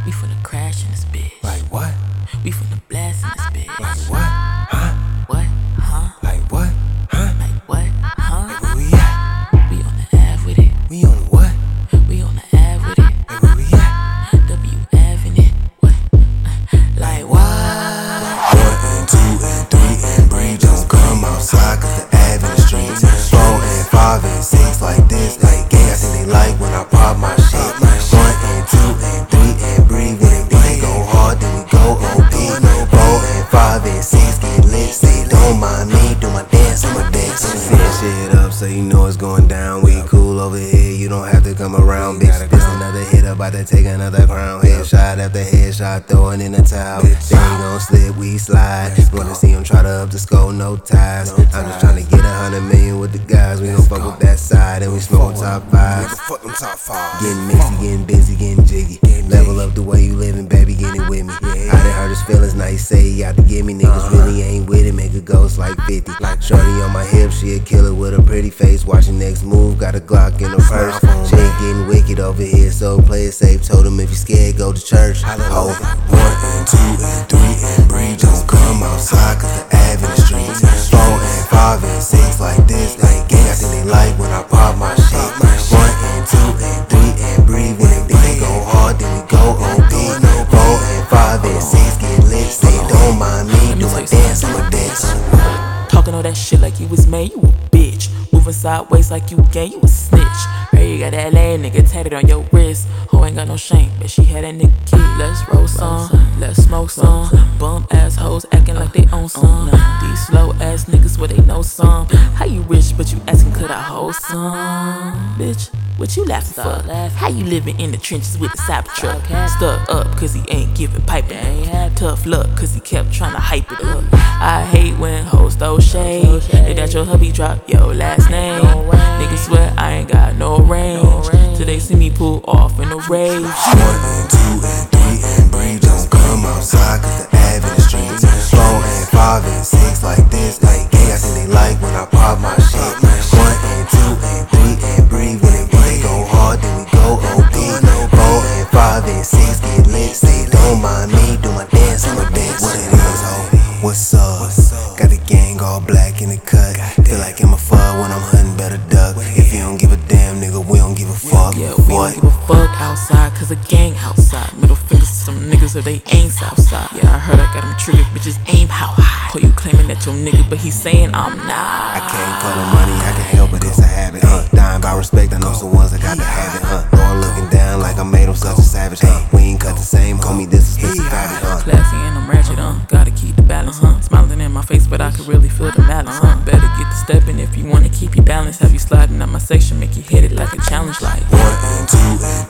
We finna crash in this bitch. Like what? We finna blast in this bitch. Like what? Huh? What? Huh? Like what? Huh? Like what? Huh? Hey, where we at? We on the Ave with it. We on what? We on the Ave with it. Hey, where we at? WF in it. What? Like what? 1 and 2 and 3 and breathe. Don't come outside cause the Ave in the streets. 4 and 5 and 6 like this. Like gang, I think they like when I pop my shit. 1 and 2 and 3 and breathe. When they go hard, then we go OP. 4 and 5 and 6 get lit. Say don't mind me, do my dance on my deck. Set shit up so you know it's going down. We cool over here, you don't have to come around, bitch. This another hit, about to take another crown. Headshot after headshot, throwing in the towel. They ain't gon' slip, we slide. Wanna see him try to up the score, no ties. I'm just tryna get 100 million with the guys. We gon' fuck with that side and we smoke top 5. Getting mixy, getting busy, getting jiggy. Level up the way you living, baby, get it with me. I done hurt his feelings, now you say you out to get me. Niggas really ain't with it, make a ghost like 50. Shorty on my hip, she a killer with a pretty face. Watching next move, got a Glock in her purse. She ain't getting wicked over here, so play it safe. Told him if you scared, go to church. Oh, 1 and 2 and 3 and breathe. Don't come outside cause the Ave in the streets. 4 and 5 and 6 like this. Like gang, I think they like when I pop my shit. 1 and 2 and 3 and breathe. When they go hard, then we go OP. 4 and 5 and 6 get lit. Say don't mind me, do my dance on my dance. Talking all that shit like you was made, you a bitch. Moving sideways like you gay, you a snitch. Hey, you got that LA nigga tatted on your wrist. Ho ain't got no shame, but she had that nigga kid. Let's roll some, let's smoke some. Bum assholes acting like they own some. These slow ass niggas, well they know some. How you rich, but you asking could I hold some? Bitch, what you laughing for? How you living in the trenches with the Cybertruck? Stuck up cause he ain't giving pipe enough. Tough luck cause he kept trying to hype it up. I hate when hoes throw shade. If that your hubby drop your last name. Niggas swear I ain't got no range till they see me pull off in a rage. 1 and 2 and 3 and breathe. Don't come outside cause the Ave in the streets. 4 and 5 and 6 like this. Like gang, I think they like when I pop my shit. 1 and 2 and 3 and breathe. When they go hard, then we go OP. 4 and 5 and 6 get lit. Say don't mind me, do my dance on my dance. What it is, ho? What's up? Got the gang all black in the cut. Feel like I'm a fuck when I'm hunting, better duck. If you don't give a damn, nigga, we don't give a fuck. Yeah, we don't give a fuck outside cause a gang outside. Middle fingers to some niggas if they ain't southside. Yeah, I heard I got them triggered, bitches aim how high. Oh, you claiming that your nigga, but he saying I'm not. I can't call the money, I can help it, it's a habit, dying by respect, I know some ones that got to have it, Lord looking down like I made him such a savage, We ain't cut the same, homie, this is expensive habit, Classy and I'm ratchet, gotta keep the balance, Smiling in my face, but I can really feel the malice, Better get to stepping if you wanna keep your balance. Have you sliding out my section, make you hit it like a challenge, like 1 and 2 and